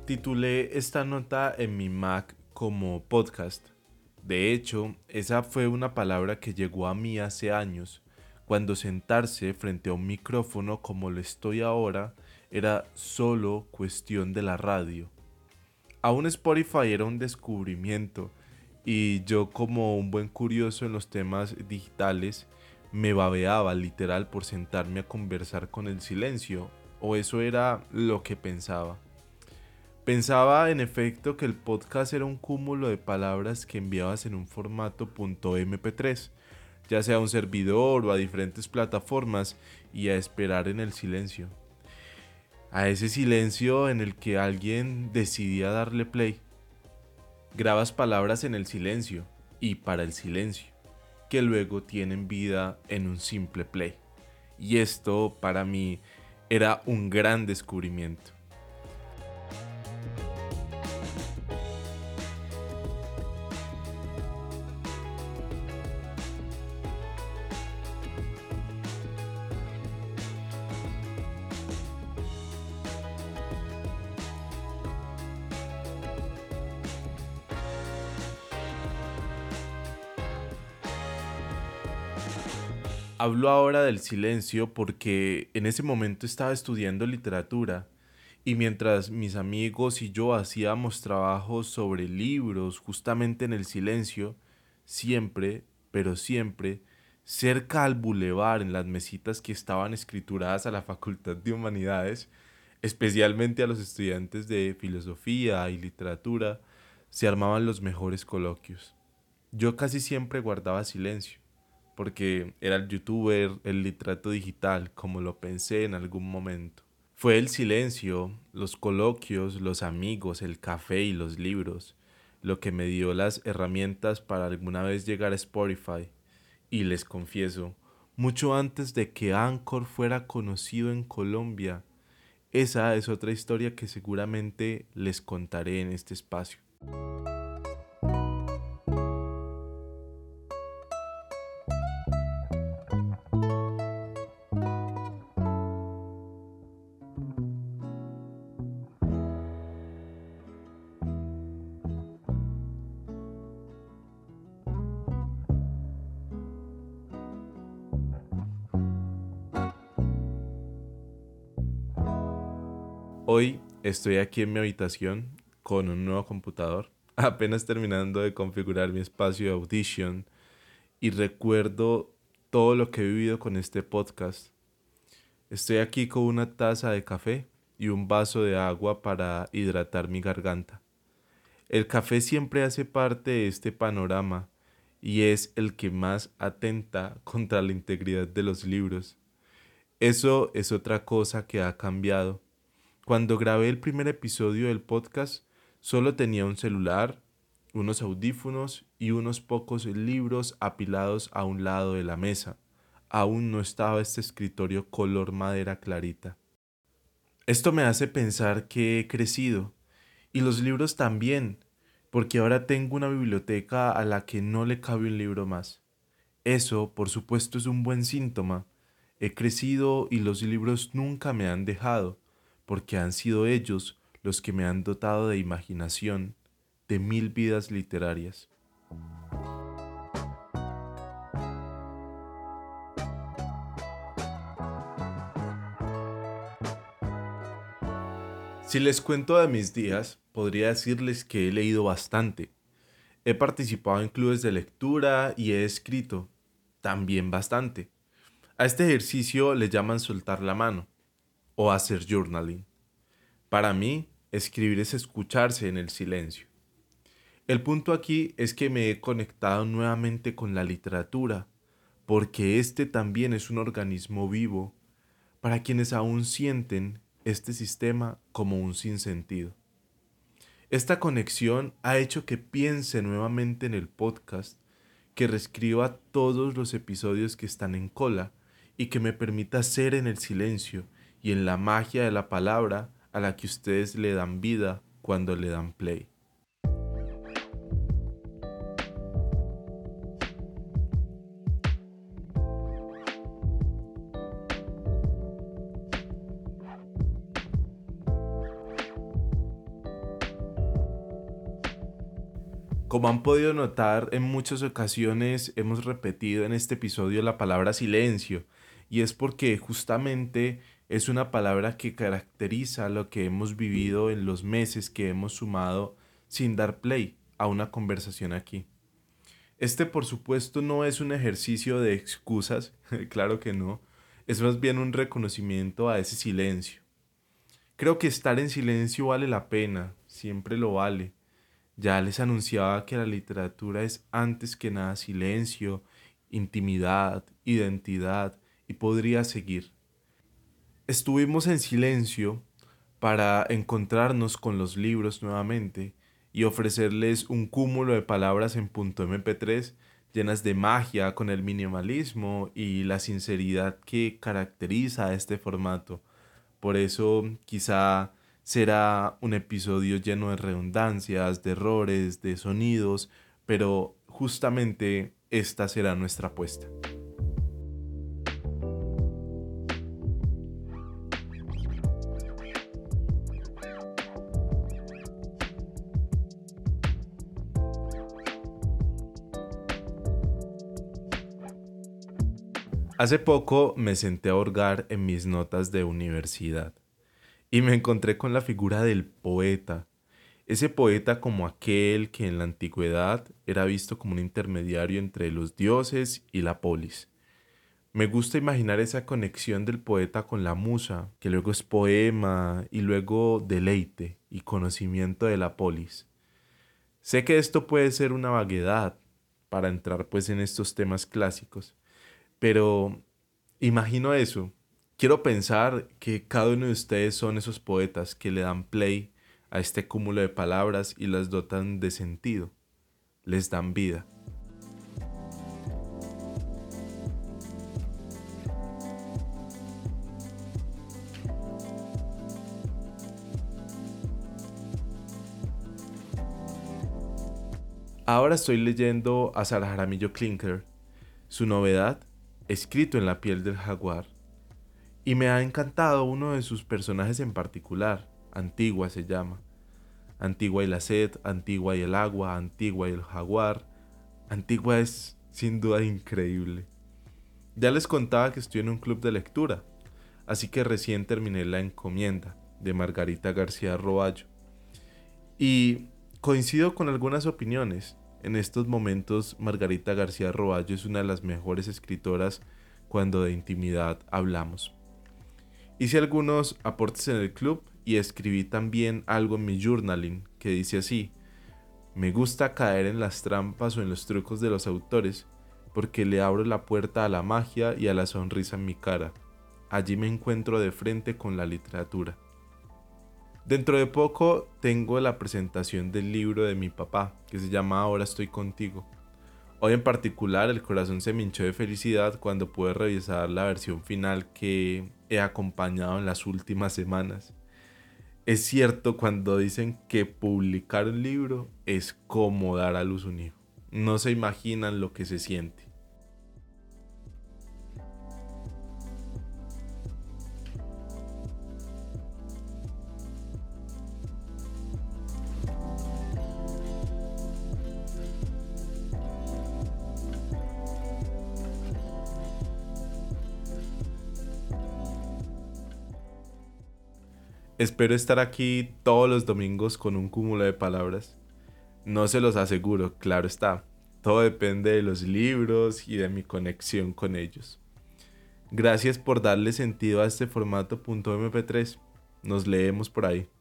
Titulé esta nota en mi Mac como podcast. De hecho, esa fue una palabra que llegó a mí hace años, cuando sentarse frente a un micrófono como lo estoy ahora era solo cuestión de la radio. Aún Spotify era un descubrimiento y yo, como un buen curioso en los temas digitales, me babeaba literal por sentarme a conversar con el silencio, o eso era lo que pensaba. Pensaba en efecto que el podcast era un cúmulo de palabras que enviabas en un formato .mp3, ya sea a un servidor o a diferentes plataformas, y a esperar en el silencio. A ese silencio en el que alguien decidía darle play. Grabas palabras en el silencio y para el silencio, que luego tienen vida en un simple play. Y esto para mí era un gran descubrimiento. Hablo ahora del silencio porque en ese momento estaba estudiando literatura y mientras mis amigos y yo hacíamos trabajos sobre libros justamente en el silencio, siempre, pero siempre, cerca al bulevar en las mesitas que estaban escrituradas a la Facultad de Humanidades, especialmente a los estudiantes de filosofía y literatura, se armaban los mejores coloquios. Yo casi siempre guardaba silencio porque era el youtuber, el literato digital, como lo pensé en algún momento. Fue el silencio, los coloquios, los amigos, el café y los libros, lo que me dio las herramientas para alguna vez llegar a Spotify. Y les confieso, mucho antes de que Anchor fuera conocido en Colombia, esa es otra historia que seguramente les contaré en este espacio. Hoy estoy aquí en mi habitación con un nuevo computador, apenas terminando de configurar mi espacio de Audition y recuerdo todo lo que he vivido con este podcast. Estoy aquí con una taza de café y un vaso de agua para hidratar mi garganta. El café siempre hace parte de este panorama y es el que más atenta contra la integridad de los libros. Eso es otra cosa que ha cambiado. Cuando grabé el primer episodio del podcast, solo tenía un celular, unos audífonos y unos pocos libros apilados a un lado de la mesa. Aún no estaba este escritorio color madera clarita. Esto me hace pensar que he crecido, y los libros también, porque ahora tengo una biblioteca a la que no le cabe un libro más. Eso, por supuesto, es un buen síntoma. He crecido y los libros nunca me han dejado, porque han sido ellos los que me han dotado de imaginación, de mil vidas literarias. Si les cuento de mis días, podría decirles que he leído bastante. He participado en clubes de lectura y he escrito, también bastante. A este ejercicio le llaman soltar la mano o hacer journaling. Para mí, escribir es escucharse en el silencio. El punto aquí es que me he conectado nuevamente con la literatura, porque este también es un organismo vivo para quienes aún sienten este sistema como un sinsentido. Esta conexión ha hecho que piense nuevamente en el podcast, que reescriba todos los episodios que están en cola y que me permita ser en el silencio y en la magia de la palabra a la que ustedes le dan vida cuando le dan play. Como han podido notar, en muchas ocasiones hemos repetido en este episodio la palabra silencio, y es porque justamente es una palabra que caracteriza lo que hemos vivido en los meses que hemos sumado sin dar play a una conversación aquí. Este, por supuesto, no es un ejercicio de excusas, claro que no, es más bien un reconocimiento a ese silencio. Creo que estar en silencio vale la pena, siempre lo vale. Ya les anunciaba que la literatura es antes que nada silencio, intimidad, identidad y podría seguir. Estuvimos en silencio para encontrarnos con los libros nuevamente y ofrecerles un cúmulo de palabras en punto .mp3 llenas de magia con el minimalismo y la sinceridad que caracteriza a este formato. Por eso quizá será un episodio lleno de redundancias, de errores, de sonidos, pero justamente esta será nuestra apuesta. Hace poco me senté a hurgar en mis notas de universidad y me encontré con la figura del poeta. Ese poeta como aquel que en la antigüedad era visto como un intermediario entre los dioses y la polis. Me gusta imaginar esa conexión del poeta con la musa, que luego es poema y luego deleite y conocimiento de la polis. Sé que esto puede ser una vaguedad para entrar pues en estos temas clásicos, pero imagino eso. Quiero pensar que cada uno de ustedes son esos poetas que le dan play a este cúmulo de palabras y las dotan de sentido, les dan vida. Ahora estoy leyendo a Sara Jaramillo Clinker, su novedad, Escrito en la piel del jaguar, y me ha encantado uno de sus personajes en particular, Antigua se llama. Antigua y la sed, Antigua y el agua, Antigua y el jaguar. Antigua es sin duda increíble. Ya les contaba que estoy en un club de lectura, así que recién terminé La encomienda de Margarita García Roballo. Y coincido con algunas opiniones. En estos momentos Margarita García Roballo es una de las mejores escritoras cuando de intimidad hablamos. Hice algunos aportes en el club y escribí también algo en mi journaling que dice así: me gusta caer en las trampas o en los trucos de los autores porque le abro la puerta a la magia y a la sonrisa en mi cara. Allí me encuentro de frente con la literatura. Dentro de poco tengo la presentación del libro de mi papá, que se llama Ahora estoy contigo. Hoy en particular el corazón se me hinchó de felicidad cuando pude revisar la versión final que he acompañado en las últimas semanas. Es cierto cuando dicen que publicar un libro es como dar a luz un hijo. No se imaginan lo que se siente. Espero estar aquí todos los domingos con un cúmulo de palabras. No se los aseguro, claro está. Todo depende de los libros y de mi conexión con ellos. Gracias por darle sentido a este formato .mp3. Nos leemos por ahí.